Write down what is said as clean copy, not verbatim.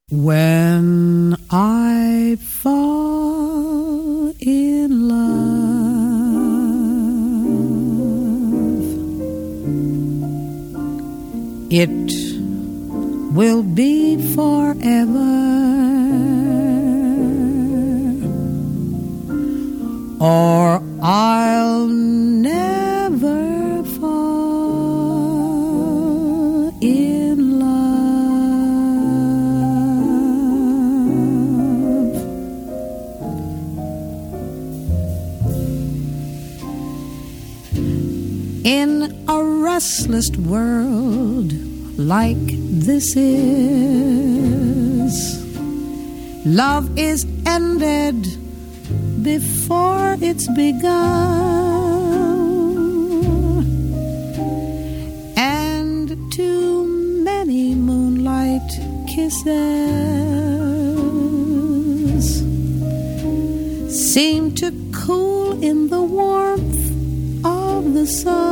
When I fall in love, it will be forever, or I'll never fall in love. In a restless world like this is, love is ended before it's begun, and too many moonlight kisses seem to cool in the warmth of the sun.